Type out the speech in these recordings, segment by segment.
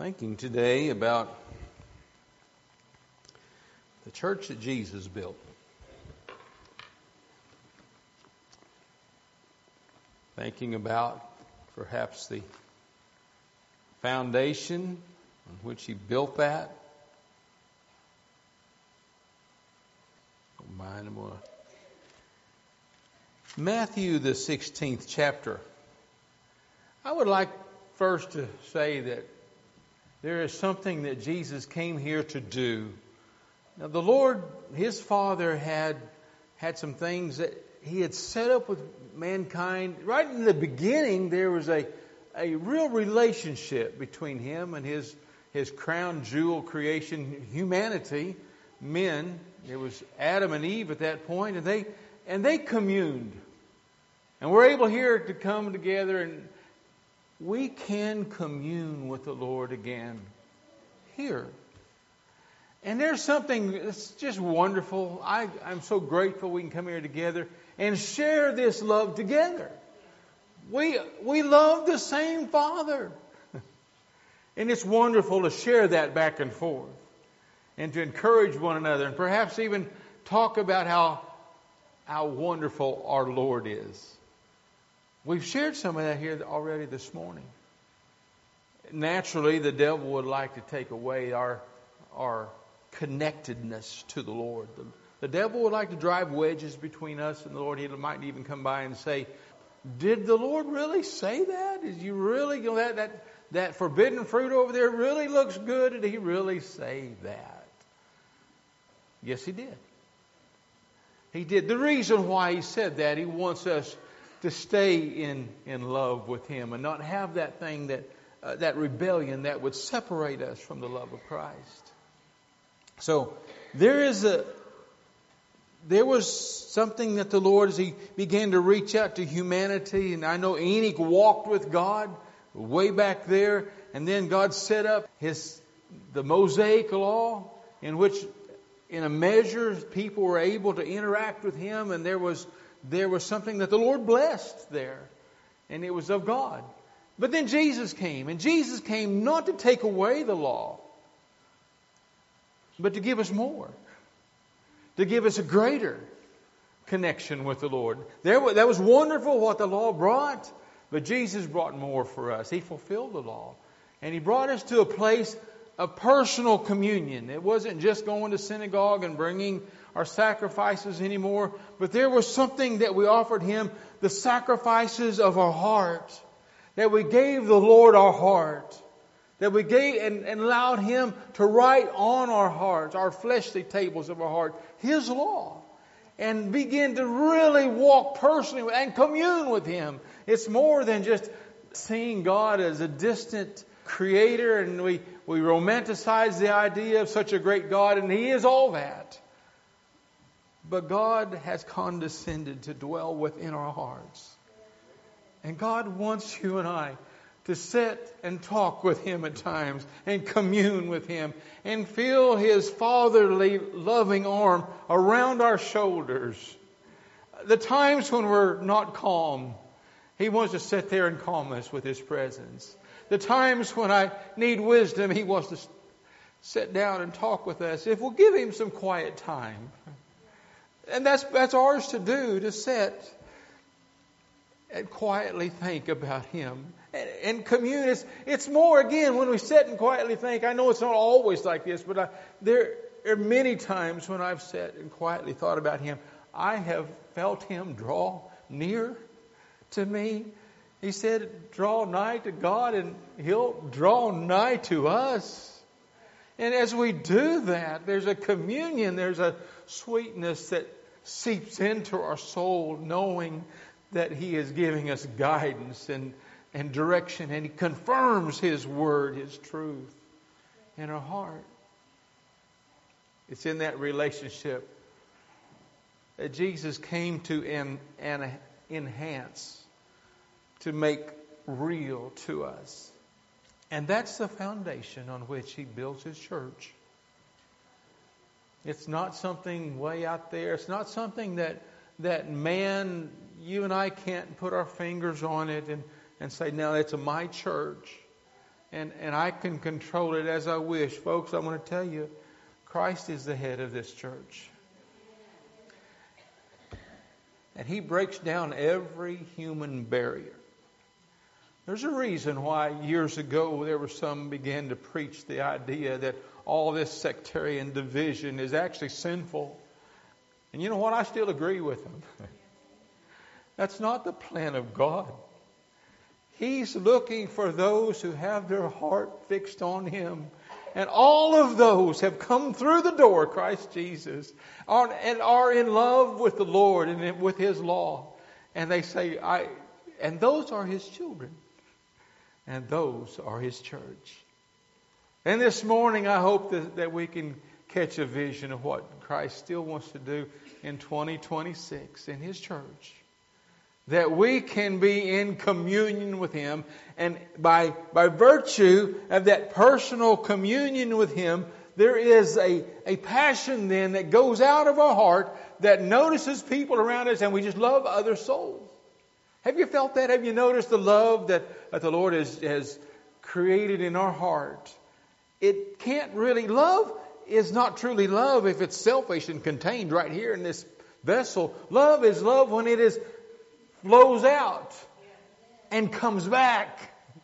Thinking today about the church that Jesus built. Thinking about perhaps the foundation on which He built that. Matthew, the 16th chapter. I would like first to say that there is something that Jesus came here to do. Now, the Lord, His Father, had some things that He had set up with mankind. Right in the beginning, there was a real relationship between Him and His crown jewel creation, humanity, men. It was Adam and Eve at that point, and they communed. And we're able here to come together, and we can commune with the Lord again here. And there's something that's just wonderful. I'm so grateful we can come here together and share this love together. We love the same Father. And it's wonderful to share that back and forth and to encourage one another and perhaps even talk about how wonderful our Lord is. We've shared some of that here already this morning. Naturally, the devil would like to take away our connectedness to the Lord. The devil would like to drive wedges between us and the Lord. He might even come by and say, "Did the Lord really say that? Did you really, that forbidden fruit over there really looks good? Did He really say that?" Yes, He did. He did. The reason why He said that, He wants us to stay in love with Him and not have that thing that rebellion that would separate us from the love of Christ. So there was something that the Lord, as He began to reach out to humanity, and I know Enoch walked with God way back there, and then God set up the Mosaic law, in which in a measure people were able to interact with Him, and there was something that the Lord blessed there, and it was of God. But then Jesus came, and Jesus came not to take away the law, but to give us more, to give us a greater connection with the Lord. That was wonderful what the law brought, but Jesus brought more for us. He fulfilled the law, and He brought us to a place of personal communion. It wasn't just going to synagogue and bringing our sacrifices anymore, but there was something that we offered Him, the sacrifices of our heart, that we gave the Lord our heart, that we gave and allowed Him to write on our hearts, our fleshly tables of our heart, His law, and begin to really walk personally and commune with Him. It's more than just seeing God as a distant Creator, and we romanticize the idea of such a great God, and He is all that. But God has condescended to dwell within our hearts. And God wants you and I to sit and talk with Him at times and commune with Him and feel His fatherly loving arm around our shoulders. The times when we're not calm, He wants to sit there and calm us with His presence. The times when I need wisdom, He wants to sit down and talk with us if we'll give Him some quiet time. And that's ours to do, to sit and quietly think about Him and commune. It's more, again, when we sit and quietly think. I know it's not always like this, but there are many times when I've sat and quietly thought about Him. I have felt Him draw near to me. He said, "Draw nigh to God and He'll draw nigh to us." And as we do that, there's a communion, there's a sweetness that seeps into our soul, knowing that He is giving us guidance and direction, and He confirms His word, His truth in our heart. It's in that relationship that Jesus came to enhance, to make real to us. And that's the foundation on which He builds His church. It's not something way out there. It's not something that man, you and I can't put our fingers on it and say, "No, it's my church." and I can control it as I wish. Folks, I want to tell you, Christ is the head of this church. And He breaks down every human barrier. There's a reason why years ago there were some began to preach the idea that all this sectarian division is actually sinful. And you know what? I still agree with them. That's not the plan of God. He's looking for those who have their heart fixed on Him. And all of those have come through the door, Christ Jesus, and are in love with the Lord and with His law. And they say, and those are His children. And those are His church. And this morning I hope that we can catch a vision of what Christ still wants to do in 2026 in His church. That we can be in communion with Him. And by virtue of that personal communion with Him, there is a passion then that goes out of our heart that notices people around us, and we just love other souls. Have you felt that? Have you noticed the love that the Lord has created in our heart? It can't really, love is not truly love if it's selfish and contained right here in this vessel. Love is love when it flows out and comes back.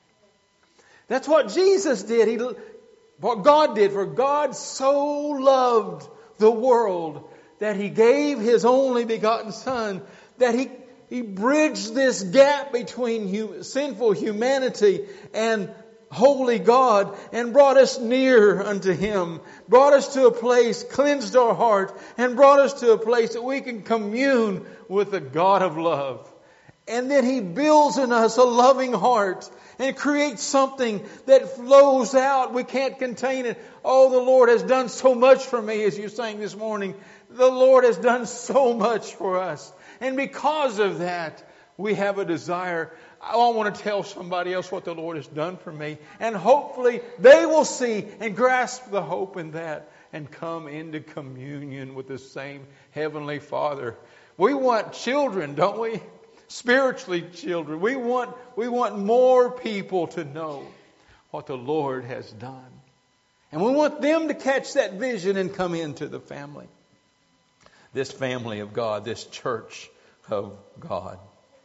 That's what Jesus did. What God did. For God so loved the world that He gave His only begotten Son, that He bridged this gap between sinful humanity and holy God, and brought us near unto Him, brought us to a place, cleansed our heart, and brought us to a place that we can commune with the God of love. And then He builds in us a loving heart and creates something that flows out. We can't contain it. Oh, the Lord has done so much for me, as you sang this morning. The Lord has done so much for us. And because of that, we have a desire. I want to tell somebody else what the Lord has done for me. And hopefully they will see and grasp the hope in that and come into communion with the same Heavenly Father. We want children, don't we? Spiritually children. We want more people to know what the Lord has done. And we want them to catch that vision and come into the family. This family of God, this church of God.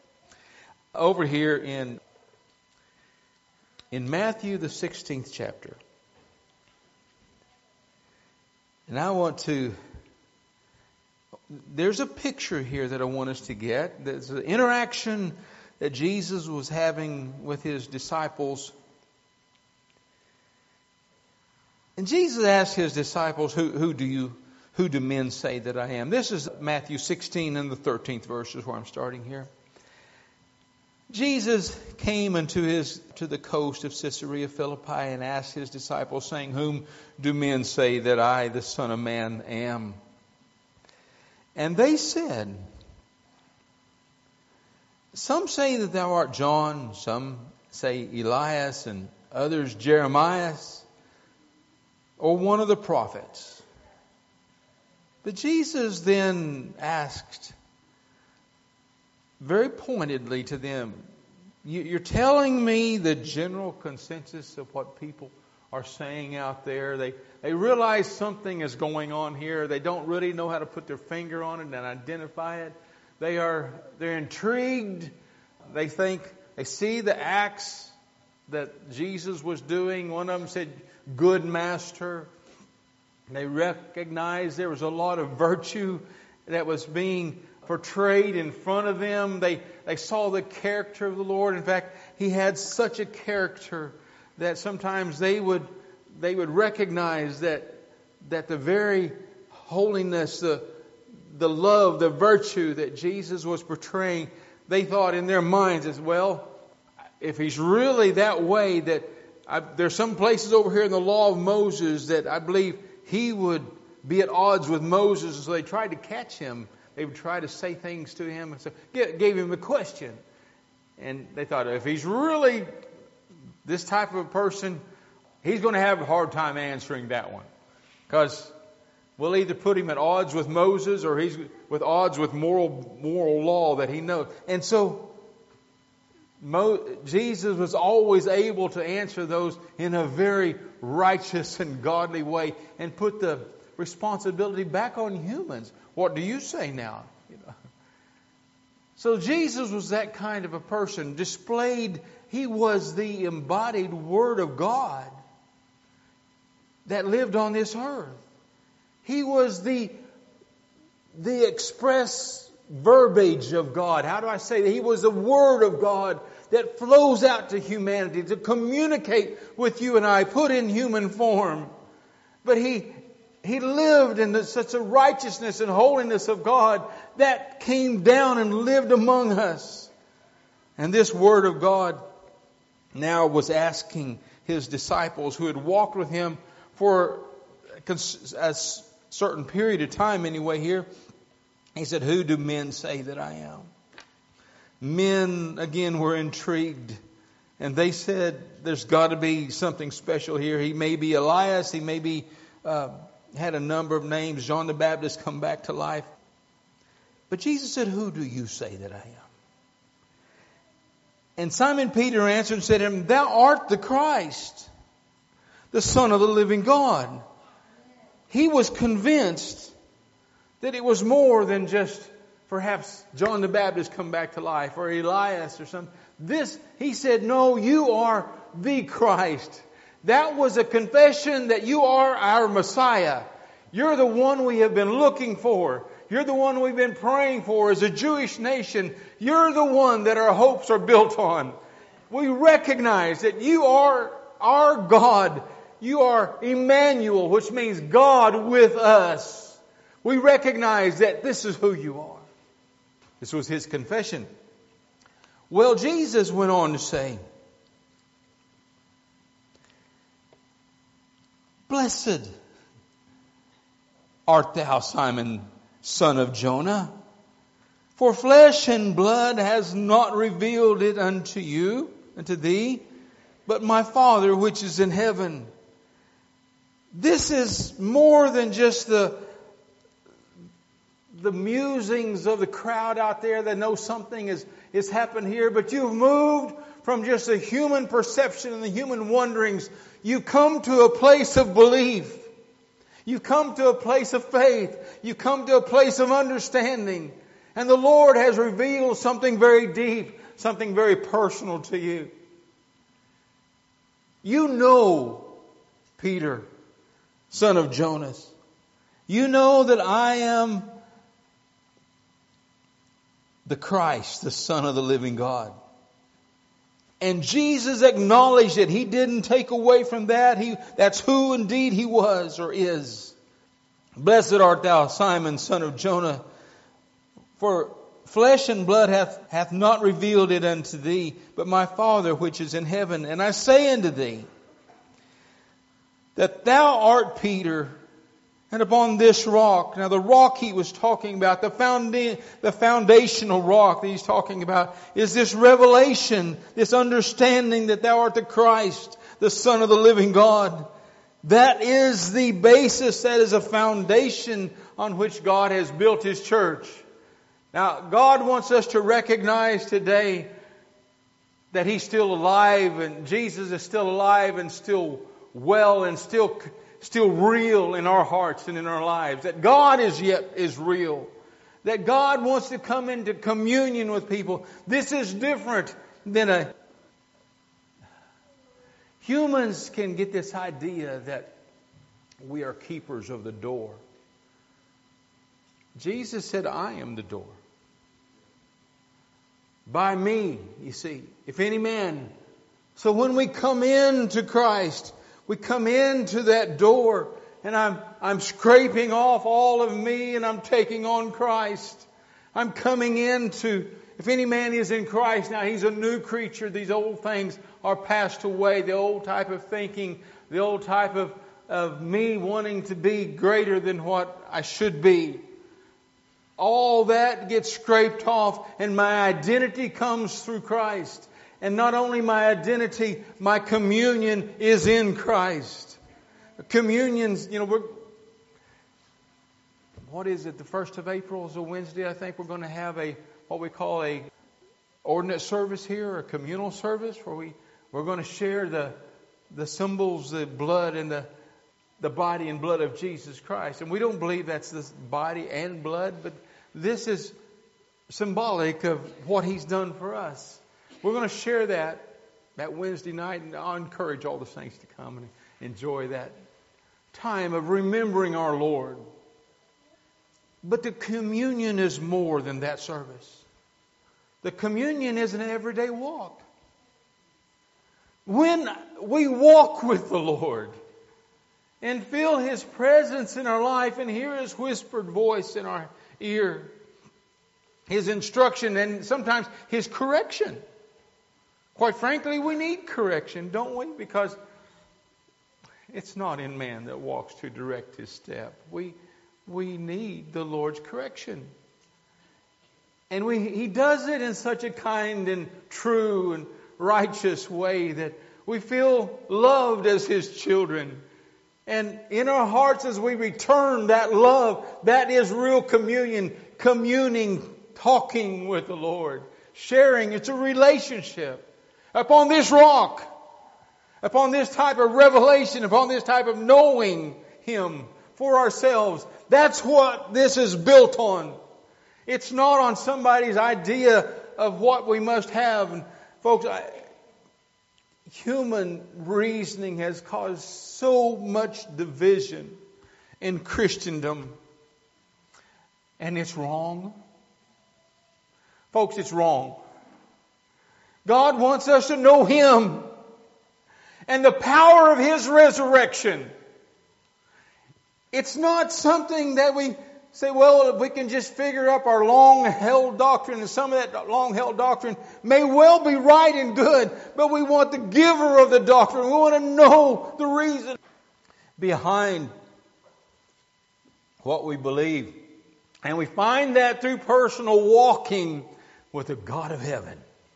Over here in Matthew the 16th chapter. And I want to, there's a picture here that I want us to get. There's an interaction that Jesus was having with His disciples. And Jesus asked His disciples, who do men say that I am? This is Matthew 16 and the 13th verse is where I'm starting here. Jesus came to the coast of Caesarea Philippi and asked His disciples, saying, "Whom do men say that I, the Son of Man, am?" And they said, "Some say that thou art John, some say Elias, and others Jeremiah, or one of the prophets." But Jesus then asked very pointedly to them, "You're telling me the general consensus of what people are saying out there. They realize something is going on here. They don't really know how to put their finger on it and identify it. They're intrigued. They think they see the acts that Jesus was doing. One of them said, 'Good Master.' They recognized there was a lot of virtue that was being portrayed in front of them. They saw the character of the Lord. In fact, He had such a character that sometimes they would recognize that the very holiness, the love, the virtue that Jesus was portraying, they thought in their minds as well, if He's really that way, that there's some places over here in the law of Moses that I believe He would be at odds with Moses. So they tried to catch Him. They would try to say things to Him, and so gave Him a question. And they thought, if He's really this type of a person, He's going to have a hard time answering that one. Because we'll either put Him at odds with Moses, or He's with odds with moral law that He knows. And so Jesus was always able to answer those in a very righteous and godly way and put the responsibility back on humans. What do you say now? So Jesus was that kind of a person, he was the embodied Word of God that lived on this earth. He was the express verbiage of God. How do I say that? He was the Word of God that flows out to humanity to communicate with you and I, put in human form. But He lived in such a righteousness and holiness of God that came down and lived among us. And this Word of God now was asking His disciples who had walked with Him for a certain period of time anyway here. He said, "Who do men say that I am?" Men, again, were intrigued. And they said, there's got to be something special here. He may be Elias. He may be... had a number of names. John the Baptist come back to life. But Jesus said, "Who do you say that I am?" And Simon Peter answered and said to him, "Thou art the Christ, the Son of the living God." He was convinced that it was more than just perhaps John the Baptist come back to life or Elias or something. He said, "No, you are the Christ." That was a confession that you are our Messiah. You're the one we have been looking for. You're the one we've been praying for as a Jewish nation. You're the one that our hopes are built on. We recognize that you are our God. You are Emmanuel, which means God with us. We recognize that this is who you are. This was his confession. Well, Jesus went on to say, "Blessed art thou, Simon, son of Jonah, for flesh and blood has not revealed it unto thee, but my Father which is in heaven." This is more than just the musings of the crowd out there that know something has happened here, but you've moved from just the human perception and the human wonderings. You've come to a place of belief. You've come to a place of faith. You've come to a place of understanding. And the Lord has revealed something very deep, something very personal to you. You know, Peter, son of Jonas, you know that I am the Christ, the Son of the living God. And Jesus acknowledged it. He didn't take away from that. That's who indeed He was or is. "Blessed art thou, Simon, son of Jonah, for flesh and blood hath not revealed it unto thee, but my Father which is in heaven. And I say unto thee, that thou art Peter, and upon this rock." Now the rock he was talking about, the foundational rock that he's talking about, is this revelation, this understanding that thou art the Christ, the Son of the living God. That is the basis, that is a foundation on which God has built His church. Now God wants us to recognize today that He's still alive, and Jesus is still alive and still well and still real in our hearts and in our lives. That God is real. That God wants to come into communion with people. This is different than humans can get this idea that we are keepers of the door. Jesus said, "I am the door. By me," you see, "if any man..." So when we come into Christ, we come into that door, and I'm scraping off all of me and I'm taking on Christ. I'm coming into, if any man is in Christ, now he's a new creature. These old things are passed away. The old type of thinking, the old type of me wanting to be greater than what I should be. All that gets scraped off, and my identity comes through Christ. And not only my identity, my communion is in Christ. Communions, what is it? The 1st of April is a Wednesday. I think we're going to have what we call a ordinance service here, a communal service where we're going to share the symbols, the blood and the body and blood of Jesus Christ. And we don't believe that's the body and blood, but this is symbolic of what He's done for us. We're going to share that Wednesday night, and I'll encourage all the saints to come and enjoy that time of remembering our Lord. But the communion is more than that service. The communion is an everyday walk. When we walk with the Lord and feel His presence in our life and hear His whispered voice in our ear, His instruction and sometimes His correction. Quite frankly, we need correction, don't we? Because it's not in man that walks to direct his step. We need the Lord's correction. And He does it in such a kind and true and righteous way that we feel loved as His children. And in our hearts as we return that love, that is real communion, communing, talking with the Lord, sharing. It's a relationship. Upon this rock, upon this type of revelation, upon this type of knowing Him for ourselves, that's what this is built on. It's not on somebody's idea of what we must have. And folks, human reasoning has caused so much division in Christendom. And it's wrong. Folks, it's wrong. God wants us to know Him and the power of His resurrection. It's not something that we say, well, if we can just figure up our long-held doctrine, and some of that long-held doctrine may well be right and good, but we want the giver of the doctrine. We want to know the reason behind what we believe. And we find that through personal walking with the God of heaven.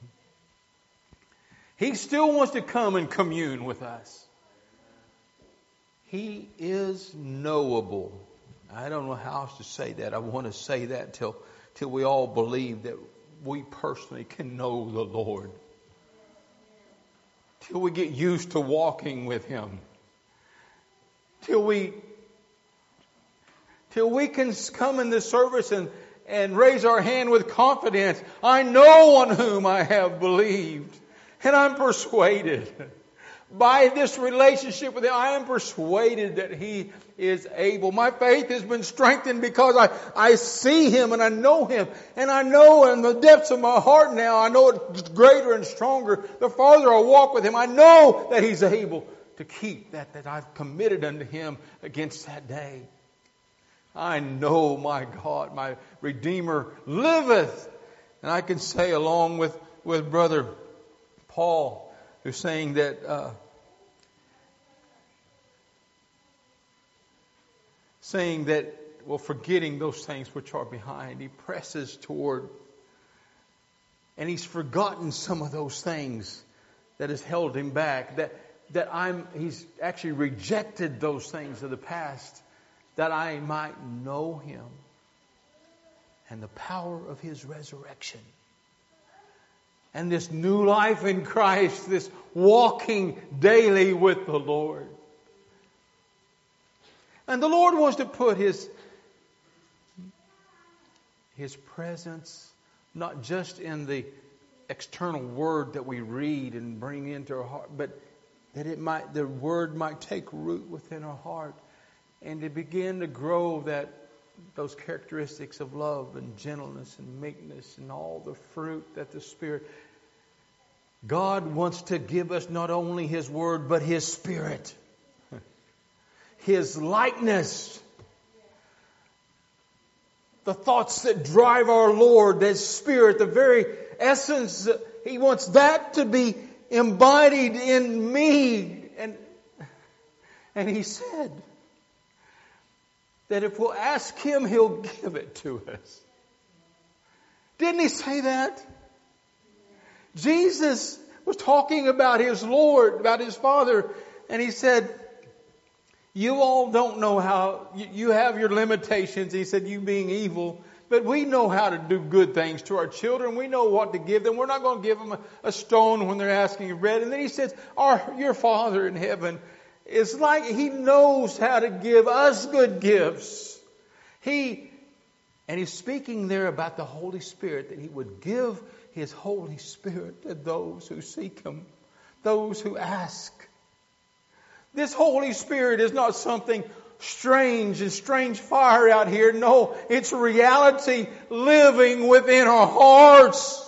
He still wants to come and commune with us. He is knowable. I don't know how else to say that. I want to say that till we all believe that we personally can know the Lord. Till we get used to walking with Him. Till we can come in this service and raise our hand with confidence. I know on whom I have believed. And I'm persuaded. By this relationship with Him, I am persuaded that He is able. My faith has been strengthened because I see Him and I know Him. And I know in the depths of my heart now, I know it's greater and stronger. The farther I walk with Him, I know that He's able to keep that I've committed unto Him against that day. I know my God, my Redeemer liveth. And I can say along with Brother Paul, who's saying that forgetting those things which are behind, he presses toward, and he's forgotten some of those things that has held him back. He's actually rejected those things of the past, that I might know Him and the power of His resurrection. And this new life in Christ, this walking daily with the Lord. And the Lord wants to put His presence not just in the external word that we read and bring into our heart, but that the word might take root within our heart and to begin to grow those characteristics of love and gentleness and meekness and all the fruit that the Spirit. God wants to give us not only His Word, but His Spirit. His likeness. The thoughts that drive our Lord, His Spirit, the very essence. He wants that to be embodied in me. And He said that if we'll ask Him, He'll give it to us. Didn't He say that? Jesus was talking about His Lord, about His Father, and He said, you all don't know how, you have your limitations. He said, you being evil, But we know how to do good things to our children. We know what to give them. We're not going to give them a stone when they're asking for bread. And then he says, your Father in heaven is like He knows how to give us good gifts. And He's speaking there about the Holy Spirit, that He would give His Holy Spirit to those who seek Him, those who ask. This Holy Spirit is not something strange and strange fire out here. No, it's reality living within our hearts.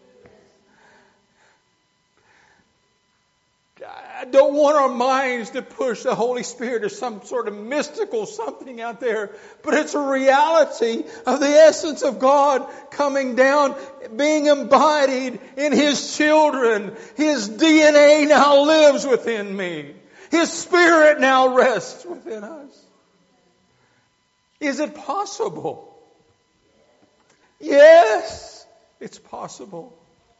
I don't want our minds to push the Holy Spirit as some sort of mystical something out there, but it's a reality of the essence of God coming down, being embodied in His children. His DNA now lives within me. His Spirit now rests within us. Is it possible? Yes, it's possible.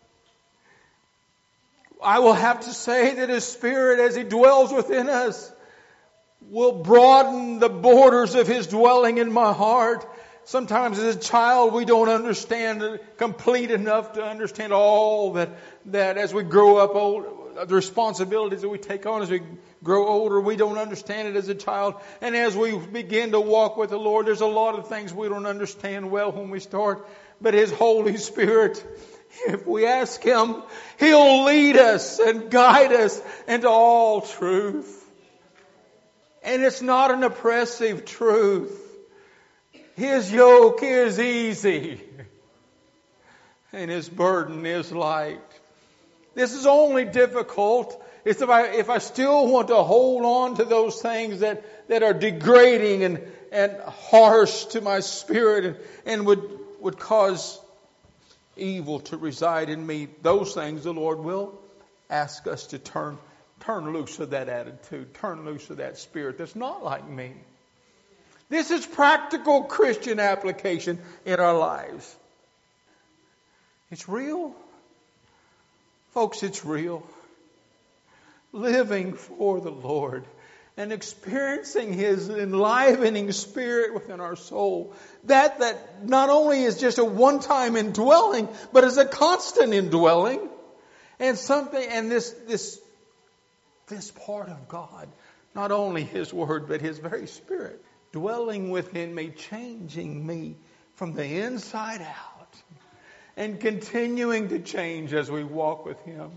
I will have to say that His Spirit, as He dwells within us, will broaden the borders of His dwelling in my heart. Sometimes as a child we don't understand complete enough to understand all that as we grow up old, the responsibilities that we take on as we grow older, we don't understand it as a child. And as we begin to walk with the Lord, there's a lot of things we don't understand well when we start. But His Holy Spirit, if we ask Him, He'll lead us and guide us into all truth. And it's not an oppressive truth. His yoke is easy and His burden is light. This is only difficult if I still want to hold on to those things that are degrading and harsh to my spirit and would cause evil to reside in me. Those things the Lord will ask us to turn loose of that attitude, turn loose of that spirit that's not like me. This is practical Christian application in our lives. It's real. Folks, it's real. Living for the Lord and experiencing His enlivening Spirit within our soul. That not only is just a one-time indwelling, but is a constant indwelling. And this part of God, not only His Word, but His very Spirit, dwelling within me, changing me from the inside out, and continuing to change as we walk with Him.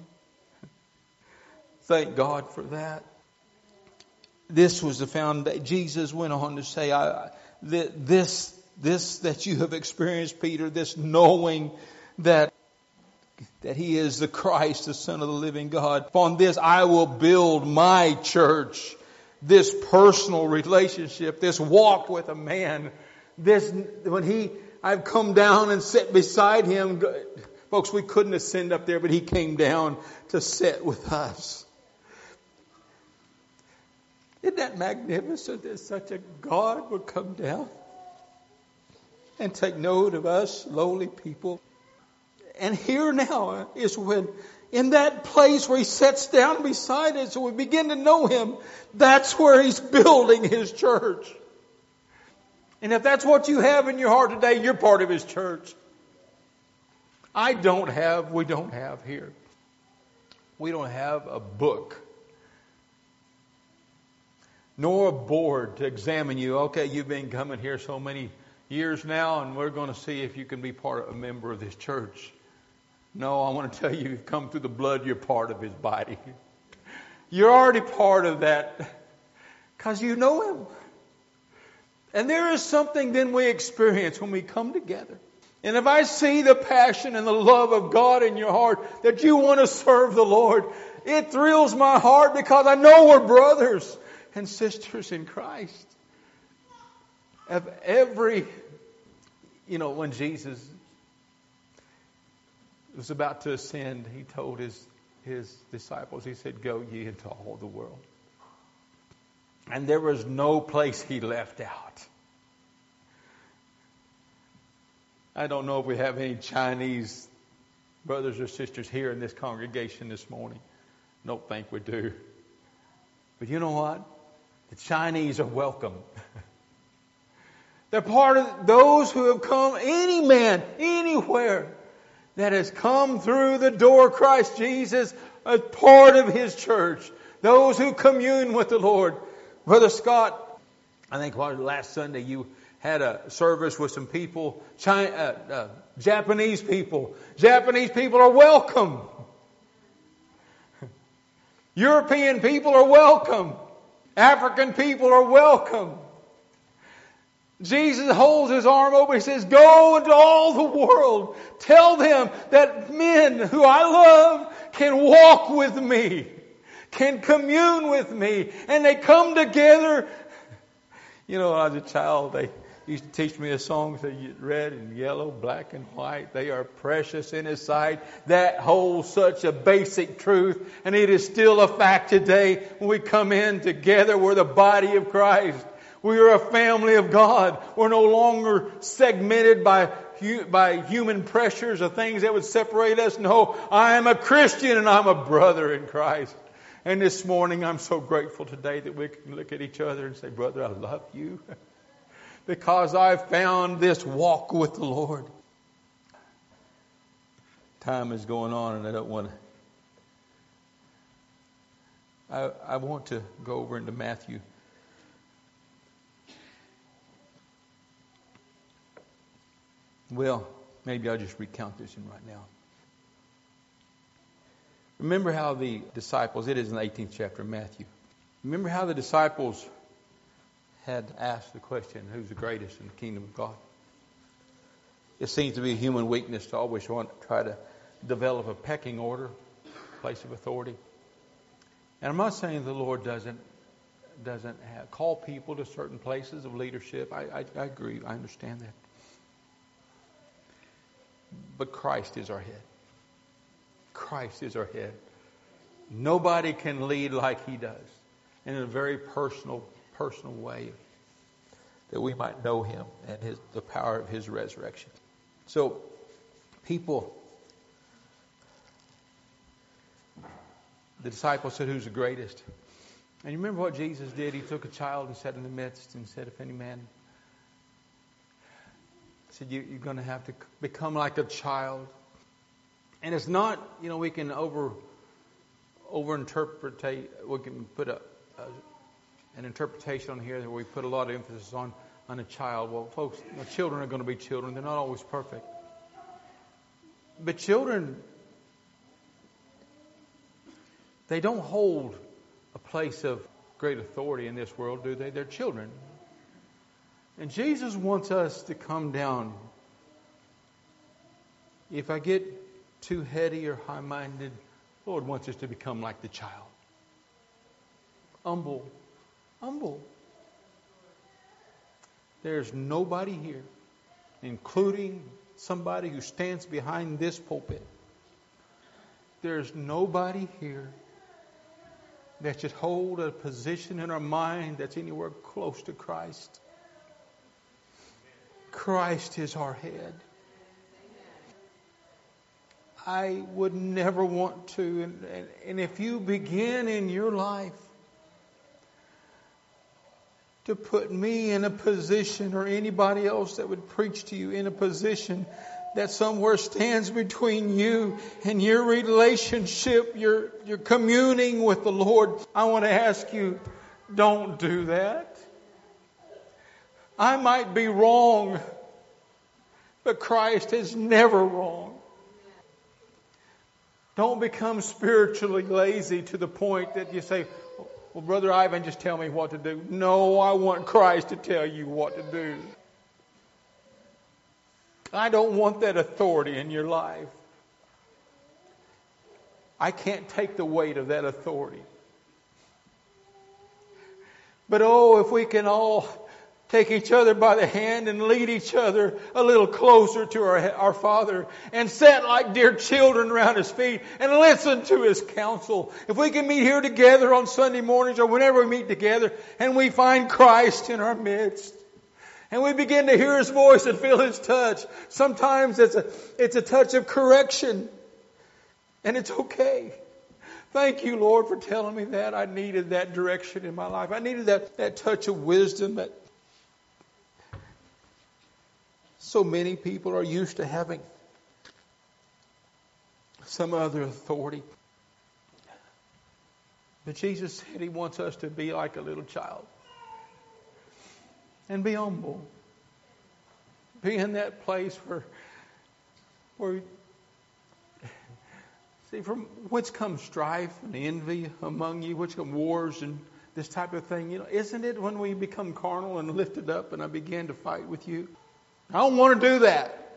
Thank God for that. This was the foundation. Jesus went on to say, this that you have experienced, Peter, this knowing that He is the Christ, the Son of the living God. Upon this I will build my church. This personal relationship, this walk with a man, I've come down and sit beside Him. Folks, we couldn't ascend up there, but He came down to sit with us. Isn't that magnificent that such a God would come down and take note of us lowly people? And here now is when, in that place where He sits down beside us and we begin to know Him, that's where He's building His church. And if that's what you have in your heart today, you're part of His church. We don't have here. We don't have a book, nor a board to examine you. Okay, you've been coming here so many years now, and we're going to see if you can be a member of this church. No, I want to tell you, you've come through the blood, you're part of His body. You're already part of that because you know Him. And there is something then we experience when we come together. And if I see the passion and the love of God in your heart, that you want to serve the Lord, it thrills my heart because I know we're brothers and sisters in Christ. When Jesus was about to ascend, He told His disciples, He said, "Go ye into all the world." And there was no place He left out. I don't know if we have any Chinese brothers or sisters here in this congregation this morning. Don't think we do. But you know what? The Chinese are welcome. They're part of those who have come, any man, anywhere, that has come through the door of Christ Jesus as part of His church. Those who commune with the Lord. Brother Scott, I think last Sunday you had a service with some people, Japanese people. Japanese people are welcome. European people are welcome. African people are welcome. Jesus holds His arm open. He says, go into all the world. Tell them that men who I love can walk with me, can commune with me. And they come together. You know, when I was a child, they used to teach me a song, say, red and yellow, black and white, they are precious in His sight. That holds such a basic truth. And it is still a fact today when we come in together. We're the body of Christ. We are a family of God. We're no longer segmented by human pressures or things that would separate us. No, I am a Christian and I'm a brother in Christ. And this morning I'm so grateful today that we can look at each other and say, brother, I love you. Because I've found this walk with the Lord. Time is going on and I don't want to. I want to go over into Matthew. Well, maybe I'll just recount this in right now. Remember how the disciples, it is in the 18th chapter of Matthew. Remember how the disciples had asked the question, who's the greatest in the kingdom of God? It seems to be a human weakness to always want to try to develop a pecking order, place of authority. And I'm not saying the Lord doesn't call people to certain places of leadership. I agree. I understand that. But Christ is our head. Christ is our head. Nobody can lead like He does. In a very personal way. That we might know Him and the power of His resurrection. So, people, the disciples said, who's the greatest? And you remember what Jesus did? He took a child and sat in the midst and said, if any man... He said, you're going to have to become like a child. And it's not, we can overinterpret. We can put an interpretation on here that we put a lot of emphasis on a child. Well, folks, children are going to be children. They're not always perfect. But children, they don't hold a place of great authority in this world, do they? They're children. And Jesus wants us to come down. If I get too heady or high-minded, the Lord wants us to become like the child. Humble. There's nobody here, including somebody who stands behind this pulpit. There's nobody here that should hold a position in our mind that's anywhere close to Christ. Christ is our head. I would never want to. And if you begin in your life to put me in a position, or anybody else that would preach to you in a position that somewhere stands between you and your relationship, your communing with the Lord, I want to ask you, don't do that. I might be wrong, but Christ is never wrong. Don't become spiritually lazy to the point that you say, well, Brother Ivan, just tell me what to do. No, I want Christ to tell you what to do. I don't want that authority in your life. I can't take the weight of that authority. But if we can all take each other by the hand and lead each other a little closer to our Father and sit like dear children around His feet and listen to His counsel. If we can meet here together on Sunday mornings or whenever we meet together and we find Christ in our midst and we begin to hear His voice and feel His touch. Sometimes it's a touch of correction, and it's okay. Thank you, Lord, for telling me that. I needed that direction in my life. I needed that touch of wisdom, So many people are used to having some other authority. But Jesus said He wants us to be like a little child. And be humble. Be in that place where see, from whence comes strife and envy among you, which come wars and this type of thing. Isn't it when we become carnal and lifted up and I begin to fight with you? I don't want to do that.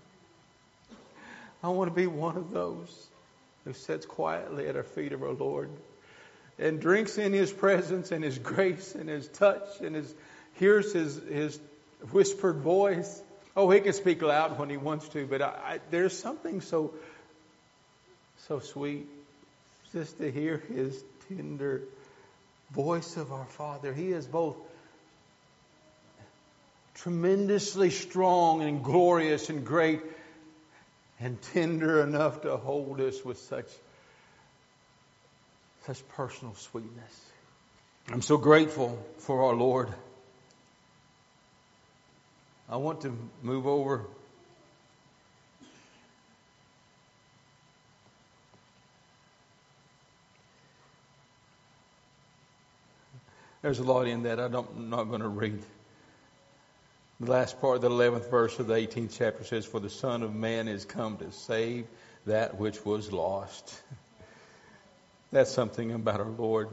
I want to be one of those who sits quietly at our feet of our Lord and drinks in His presence and His grace and His touch and hears His whispered voice. Oh, He can speak loud when He wants to, but there's something so sweet just to hear His tender voice of our Father. He is both tremendously strong and glorious and great and tender enough to hold us with such personal sweetness. I'm so grateful for our Lord. I want to move over. There's a lot in that I'm not going to read. The last part of the 11th verse of the 18th chapter says, "For the Son of Man is come to save that which was lost." That's something about our Lord.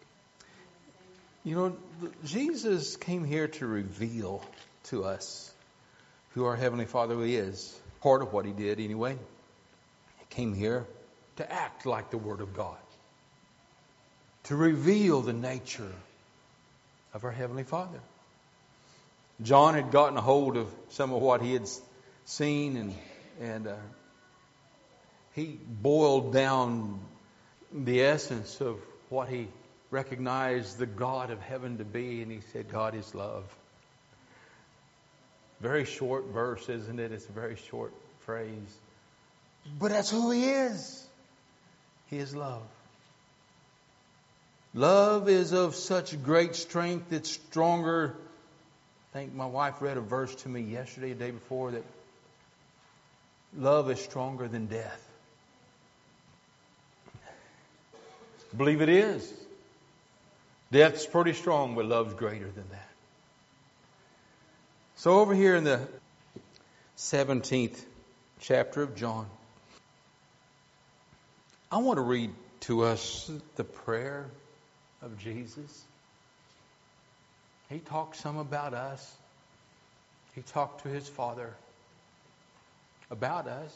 Jesus came here to reveal to us who our Heavenly Father is. Part of what He did anyway. He came here to act like the Word of God. To reveal the nature of our Heavenly Father. John had gotten a hold of some of what he had seen and he boiled down the essence of what he recognized the God of heaven to be, and he said, God is love. Very short verse, isn't it? It's a very short phrase. But that's who He is. He is love. Love is of such great strength, it's stronger. I think my wife read a verse to me yesterday, the day before, that love is stronger than death. I believe it is. Death's pretty strong, but love's greater than that. So over here in the 17th chapter of John, I want to read to us the prayer of Jesus. He talked some about us. He talked to His Father about us.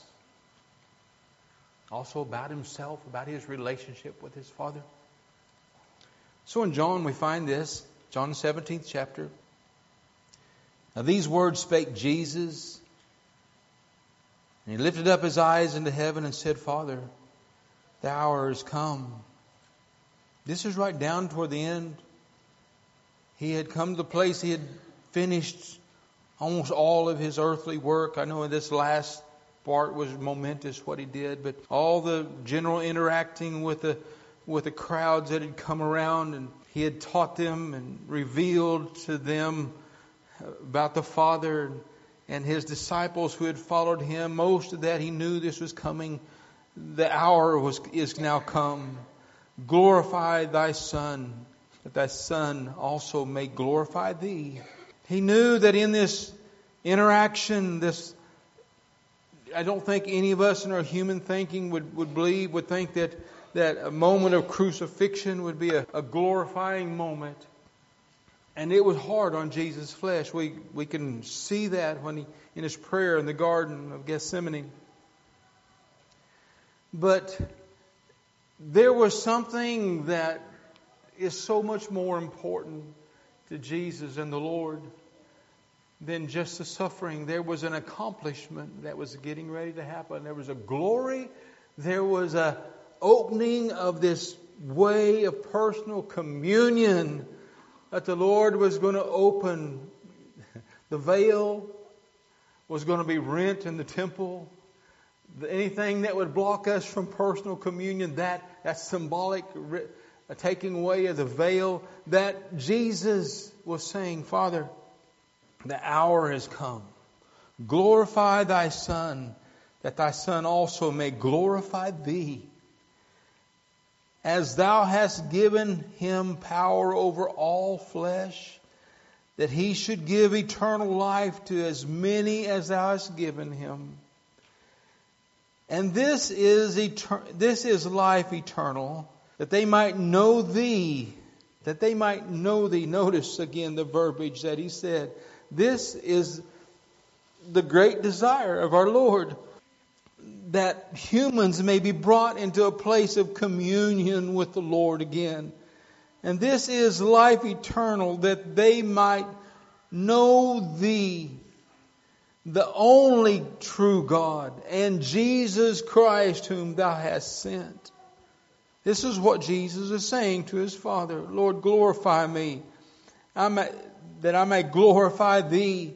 Also about Himself, about His relationship with His Father. So in John we find this, John 17th chapter. Now these words spake Jesus, and He lifted up His eyes into heaven and said, Father, the hour is come. This is right down toward the end. He had come to the place He had finished almost all of His earthly work. I know this last part was momentous what He did, but all the general interacting with the crowds that had come around, and He had taught them and revealed to them about the Father and His disciples who had followed Him. Most of that He knew this was coming. The hour is now come. Glorify Thy Son, that Thy Son also may glorify Thee. He knew that in this interaction, I don't think any of us in our human thinking would think that a moment of crucifixion would be a glorifying moment. And it was hard on Jesus' flesh. We can see that when He, in His prayer in the Garden of Gethsemane. But there was something that is so much more important to Jesus and the Lord than just the suffering. There was an accomplishment that was getting ready to happen. There was a glory. There was a opening of this way of personal communion that the Lord was going to open. The veil was going to be rent in the temple. Anything that would block us from personal communion, that's symbolic, a taking away of the veil. That Jesus was saying, Father, the hour has come. Glorify thy Son, that thy Son also may glorify thee, as thou hast given him power over all flesh, that he should give eternal life to as many as thou hast given him. And this is life eternal, that they might know thee. That they might know thee. Notice again the verbiage that he said. This is the great desire of our Lord, that humans may be brought into a place of communion with the Lord again. And this is life eternal, that they might know thee, the only true God, and Jesus Christ whom thou hast sent. This is what Jesus is saying to his Father. Lord, glorify me, that I may glorify thee.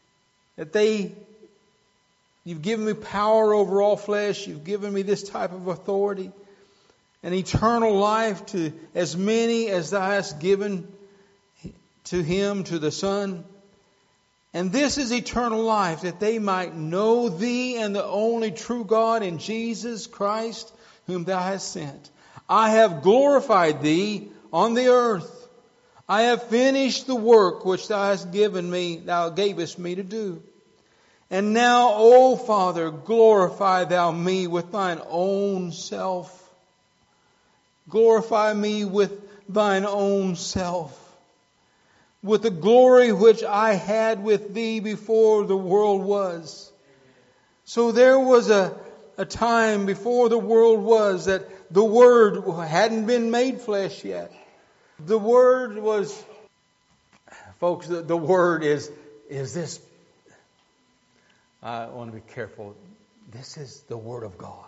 You've given me power over all flesh. You've given me this type of authority. And eternal life to as many as thou hast given to him, to the Son. And this is eternal life, that they might know thee and the only true God in Jesus Christ whom thou hast sent. I have glorified thee on the earth. I have finished the work which thou gavest me to do. And now, O Father, glorify thou me with thine own self. Glorify me with thine own self, with the glory which I had with thee before the world was. So there was a time before the world was that the Word hadn't been made flesh yet. The Word was, folks, the Word is this. I want to be careful. This is the Word of God.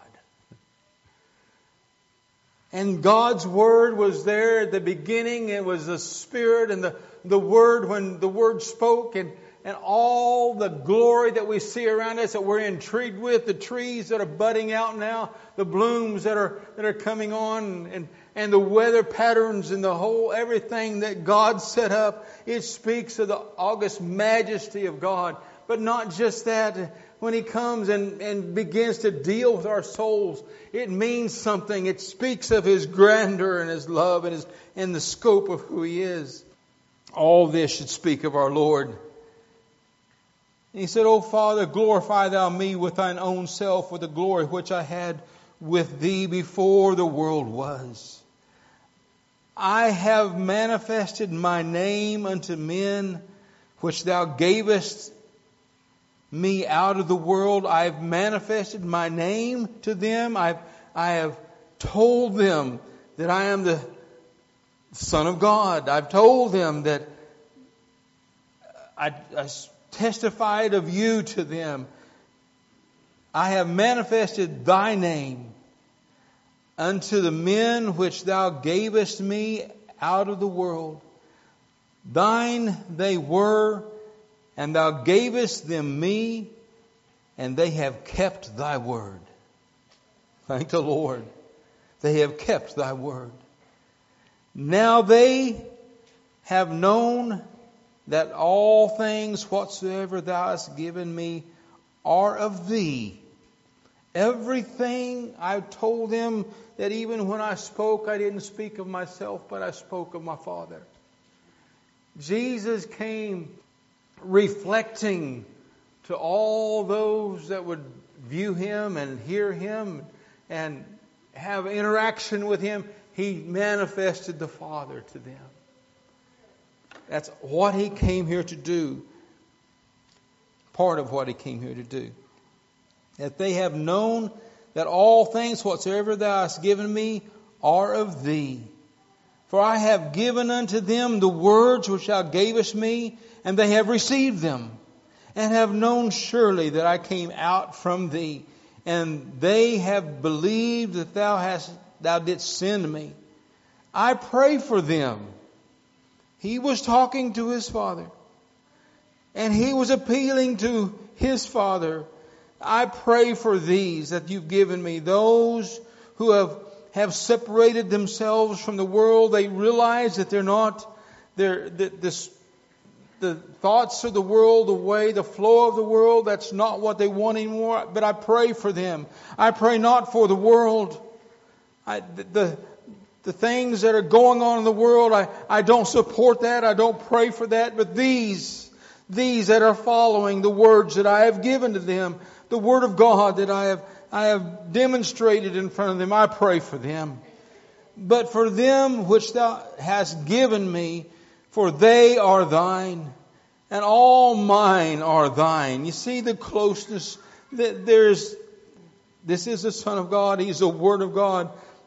And God's Word was there at the beginning. It was the Spirit and the Word when the Word spoke, and all the glory that we see around us that we're intrigued with, the trees that are budding out now, the blooms that are coming on, and the weather patterns and the whole everything that God set up. It speaks of the august majesty of God. But not just that. When He comes and begins to deal with our souls, it means something. It speaks of His grandeur and His love and the scope of who He is. All this should speak of our Lord. And He said, O Father, glorify thou me with thine own self, with the glory which I had with thee before the world was. I have manifested my name unto men, which thou gavest me out of the world. I have manifested my name to them. I have told them that I am the Son of God. I've told them that I testified of you to them. I have manifested thy name unto the men which thou gavest me out of the world. Thine they were, and thou gavest them me, and they have kept thy word. Thank the Lord. They have kept thy word. Now they have known that all things whatsoever thou hast given me are of thee. Everything I've told them, that even when I spoke, I didn't speak of myself, but I spoke of my Father. Jesus came reflecting to all those that would view Him and hear Him and have interaction with Him. He manifested the Father to them. That's what He came here to do. Part of what He came here to do. That they have known that all things whatsoever thou hast given me are of thee. For I have given unto them the words which thou gavest me, and they have received them, and have known surely that I came out from thee, and they have believed that thou didst send me. I pray for them. He was talking to His Father, and He was appealing to His Father. I pray for these that you've given me, those who have separated themselves from the world. They realize that the thoughts of the world, the flow of the world. That's not what they want anymore. But I pray for them. I pray not for the world. The things that are going on in the world, I don't support that. I don't pray for that. But these that are following the words that I have given to them, the Word of God that I have demonstrated in front of them, I pray for them. But for them which Thou hast given me, for they are Thine, and all mine are Thine. You see the closeness that this is the Son of God. He's the Word of God.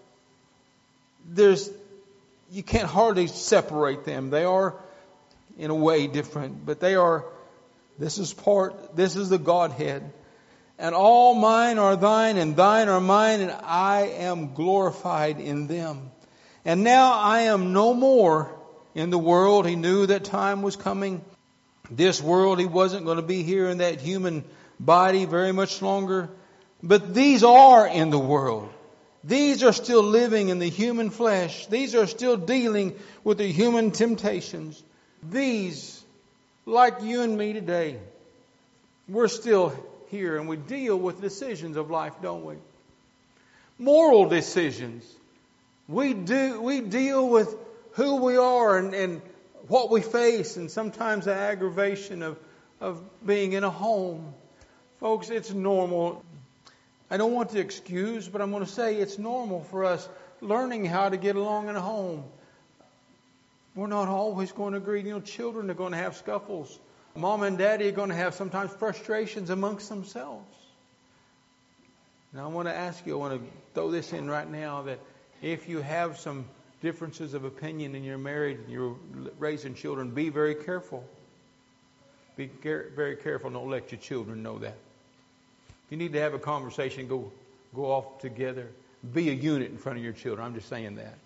You can't hardly separate them. They are in a way different, but this is the Godhead. And all mine are Thine, and Thine are mine, and I am glorified in them. And now I am no more in the world. He knew that time was coming. This world, He wasn't going to be here in that human body very much longer. But these are in the world. These are still living in the human flesh. These are still dealing with the human temptations. These, like you and me today, we're still here and we deal with decisions of life, don't we? Moral decisions. We deal with who we are and what we face, and sometimes the aggravation of being in a home. Folks, it's normal. I don't want to excuse, but I'm going to say it's normal for us learning how to get along in a home. We're not always going to agree. Children are going to have scuffles. Mom and Daddy are going to have sometimes frustrations amongst themselves. Now I want to ask you, I want to throw this in right now, that if you have some differences of opinion and you're married and you're raising children, be very careful. Be very careful. Don't let your children know that. If you need to have a conversation, go off together. Be a unit in front of your children. I'm just saying that.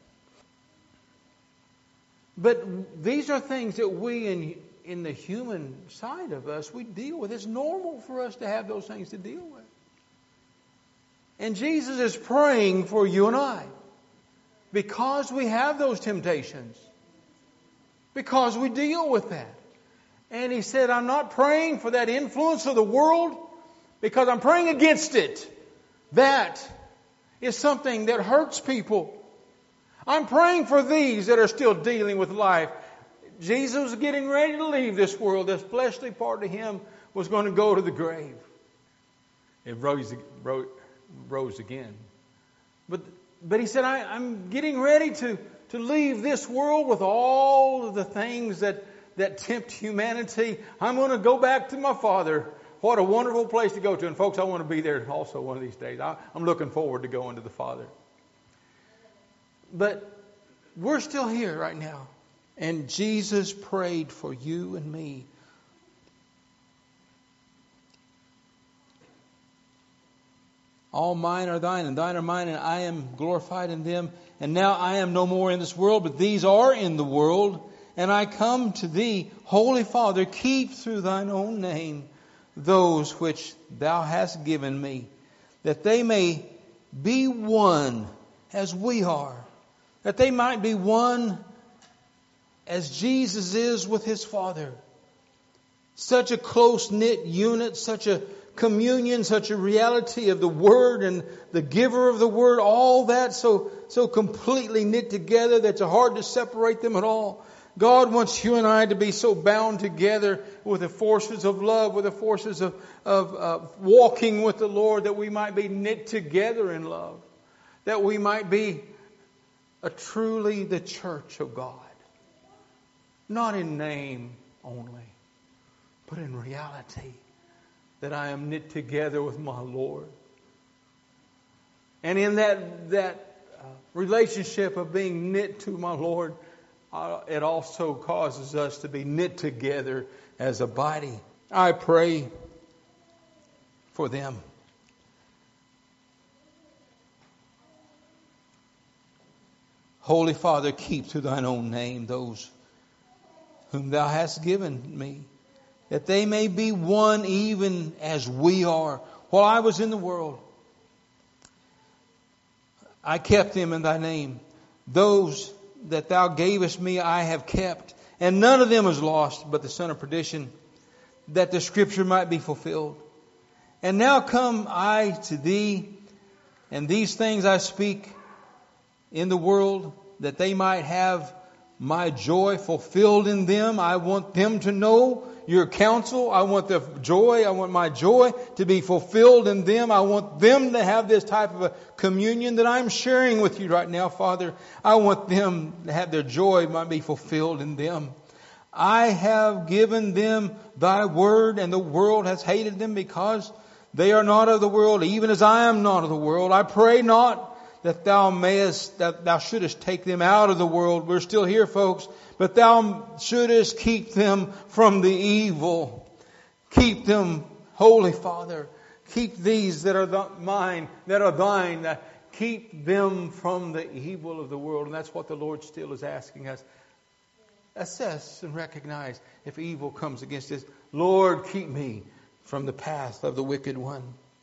But these are things that we in the human side of us, we deal with. It's normal for us to have those things to deal with. And Jesus is praying for you and I. Because we have those temptations. Because we deal with that. And He said, I'm not praying for that influence of the world, because I'm praying against it. That is something that hurts people. I'm praying for these that are still dealing with life. Jesus was getting ready to leave this world. This fleshly part of Him was going to go to the grave. It rose again. But He said, I'm getting ready to leave this world with all of the things that tempt humanity. I'm going to go back to my Father. What a wonderful place to go to. And folks, I want to be there also one of these days. I'm looking forward to going to the Father. But we're still here right now. And Jesus prayed for you and me. All mine are Thine, and Thine are mine, and I am glorified in them. And now I am no more in this world, but these are in the world. And I come to Thee, Holy Father, keep through Thine own name those which Thou hast given me, that they may be one as we are. That they might be one as Jesus is with His Father. Such a close-knit unit, such a communion, such a reality of the Word and the giver of the Word, all that so completely knit together that it's hard to separate them at all. God wants you and I to be so bound together with the forces of love, with the forces of walking with the Lord, that we might be knit together in love. That we might be truly the church of God. Not in name only, but in reality. That I am knit together with my Lord. And in that relationship of being knit to my Lord, it also causes us to be knit together as a body. I pray for them. Holy Father, keep through Thine own name those whom Thou hast given me, that they may be one even as we are. While I was in the world, I kept them in Thy name. Those that Thou gavest me I have kept, And none of them is lost, but the son of perdition, that the scripture might be fulfilled. And now come I to thee, and these things I speak in the world, that they might have my joy fulfilled in them. I want them to know your counsel. I want my joy to be fulfilled in them. I want them to have this type of a communion that I'm sharing with you right now, Father. I want them to have their joy might be fulfilled in them. I have given them thy word, and the world has hated them because they are not of the world, even as I am not of the world. I pray not that thou shouldest take them out of the world. We're still here, folks. But thou shouldest keep them from the evil. Keep them, Holy Father. Keep these that are mine, that are thine. Keep them from the evil of the world. And that's what the Lord still is asking us. Assess and recognize if evil comes against us. Lord, keep me from the path of the wicked one.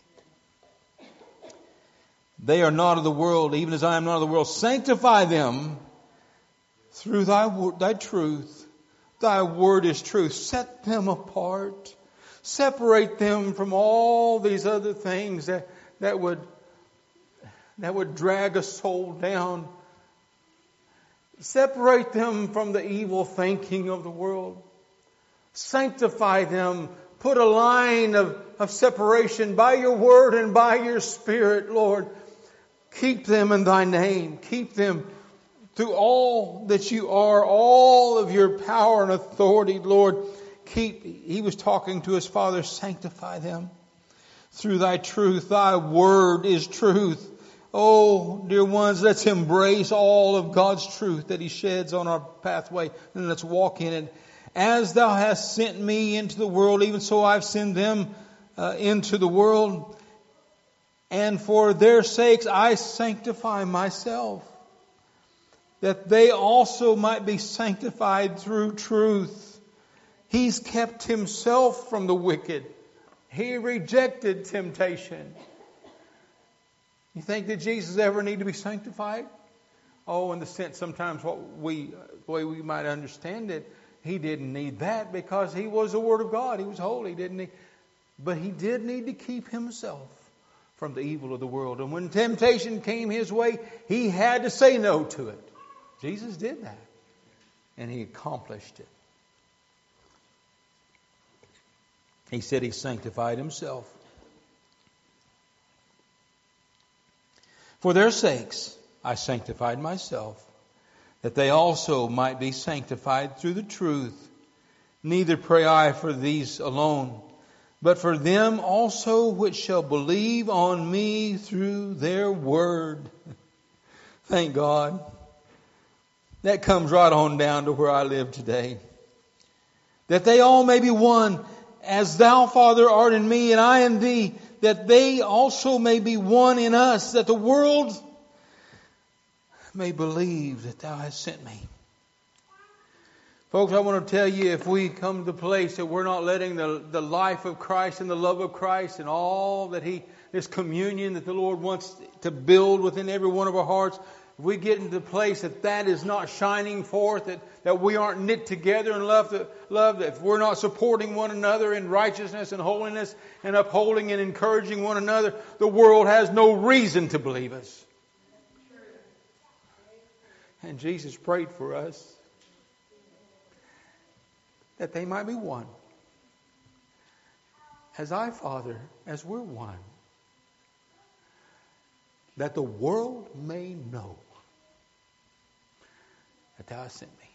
They are not of the world, even as I am not of the world. Sanctify them through thy truth. Thy word is truth. Set them apart. Separate them from all these other things that would drag a soul down. Separate them from the evil thinking of the world. Sanctify them. Put a line of separation by your word and by your spirit, Lord. Keep them in thy name. Keep them through all that you are, all of your power and authority, Lord. He was talking to his Father, sanctify them through thy truth. Thy word is truth. Oh, dear ones, let's embrace all of God's truth that He sheds on our pathway, and let's walk in it. As thou hast sent me into the world, even so I've sent them into the world. And for their sakes I sanctify myself, that they also might be sanctified through truth. He's kept Himself from the wicked. He rejected temptation. You think that Jesus ever need to be sanctified? Oh, in the sense sometimes the way we might understand it, He didn't need that because He was the Word of God. He was holy, didn't He? But He did need to keep Himself from the evil of the world. And when temptation came His way, He had to say no to it. Jesus did that. And He accomplished it. He said He sanctified Himself. For their sakes I sanctified myself, that they also might be sanctified through the truth. Neither pray I for these alone, but for them also which shall believe on me through their word. Thank God. That comes right on down to where I live today. That they all may be one, as thou, Father, art in me and I in thee, that they also may be one in us, that the world may believe that thou hast sent me. Folks, I want to tell you, if we come to the place that we're not letting the life of Christ and the love of Christ and all that this communion that the Lord wants to build within every one of our hearts, if we get into the place that is not shining forth, that we aren't knit together in love, that if we're not supporting one another in righteousness and holiness and upholding and encouraging one another, the world has no reason to believe us. And Jesus prayed for us that they might be one. As I, Father, as we're one, that the world may know that thou hast sent me.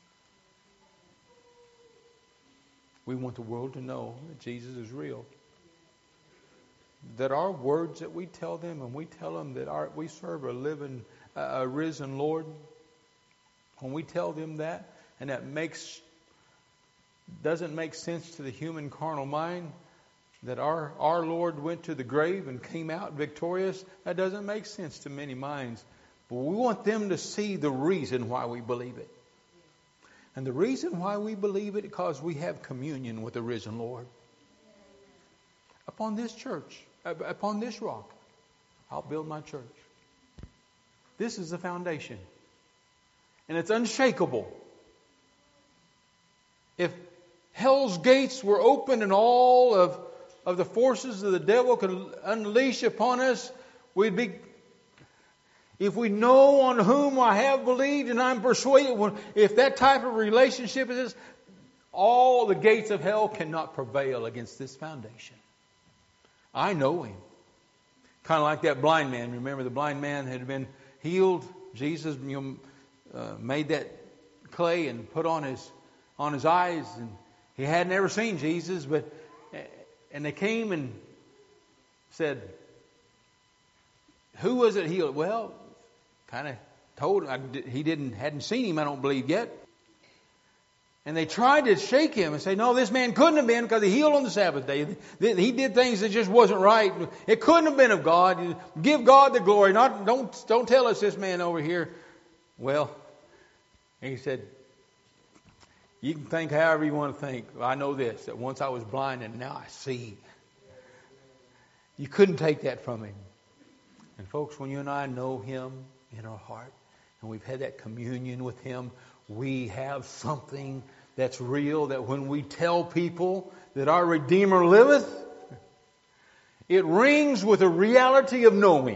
We want the world to know that Jesus is real. That our words that we tell them, and we tell them that we serve a risen Lord, when we tell them that, and that doesn't make sense to the human carnal mind, that our Lord went to the grave and came out victorious, that doesn't make sense to many minds. But we want them to see the reason why we believe it. And the reason why we believe it is because we have communion with the risen Lord. Upon this church, upon this rock, I'll build my church. This is the foundation. And it's unshakable. if hell's gates were open and all of the forces of the devil could unleash upon us, we'd be, if we know on whom I have believed and I'm persuaded, if that type of relationship is, all the gates of hell cannot prevail against this foundation. I know Him. Kind of like that blind man. Remember, the blind man had been healed. Jesus made that clay and put on his eyes, and he had never seen Jesus. And they came and said, "Who was it healed?" Well, kind of told him he hadn't seen him. I don't believe yet. And they tried to shake him and say, "No, this man couldn't have been, because he healed on the Sabbath day. He did things that just wasn't right. It couldn't have been of God. Give God the glory. Don't tell us this man over here." Well, he said, "You can think however you want to think. I know this, that once I was blind and now I see." You couldn't take that from him. And folks, when you and I know Him in our heart, and we've had that communion with Him, we have something that's real, that when we tell people that our Redeemer liveth, it rings with the reality of knowing.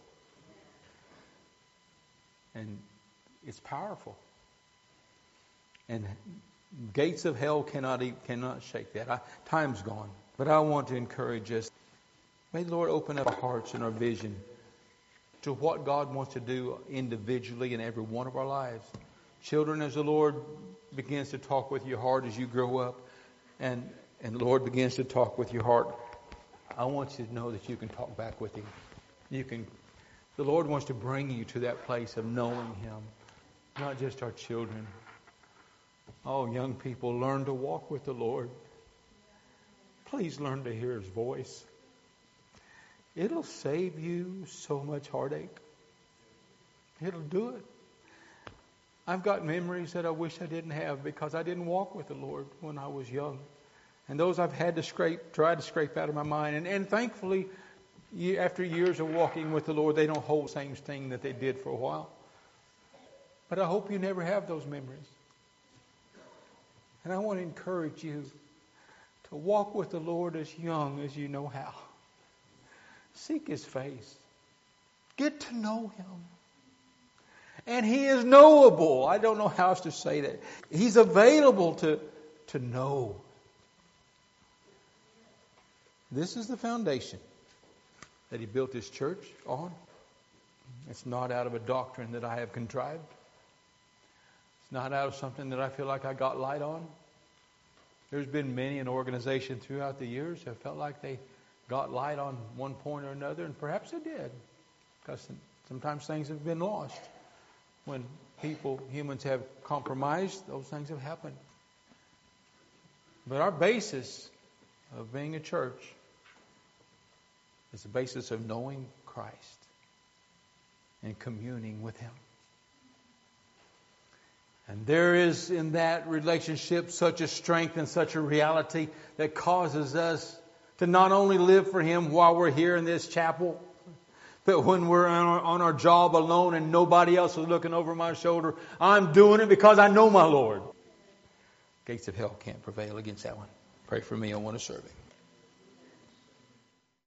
And it's powerful. And gates of hell cannot shake that. Time's gone. But I want to encourage us. May the Lord open up our hearts and our vision to what God wants to do individually in every one of our lives. Children, as the Lord begins to talk with your heart as you grow up, and the Lord begins to talk with your heart, I want you to know that you can talk back with Him. The Lord wants to bring you to that place of knowing Him, not just our children. Oh, young people, learn to walk with the Lord. Please learn to hear His voice. It'll save you so much heartache. It'll do it. I've got memories that I wish I didn't have because I didn't walk with the Lord when I was young. And those I've had to try to scrape out of my mind. And thankfully, after years of walking with the Lord, they don't hold the same thing that they did for a while. But I hope you never have those memories. And I want to encourage you to walk with the Lord as young as you know how. Seek His face. Get to know Him. And He is knowable. I don't know how else to say that. He's available to know. This is the foundation that He built His church on. It's not out of a doctrine that I have contrived. It's not out of something that I feel like I got light on. There's been many an organization throughout the years that felt like they got light on one point or another, and perhaps they did, because sometimes things have been lost. When humans have compromised, those things have happened. But our basis of being a church is the basis of knowing Christ and communing with Him. And there is in that relationship such a strength and such a reality that causes us to not only live for Him while we're here in this chapel, but when we're on our job alone and nobody else is looking over my shoulder, I'm doing it because I know my Lord. Gates of hell can't prevail against that one. Pray for me. I want to serve Him.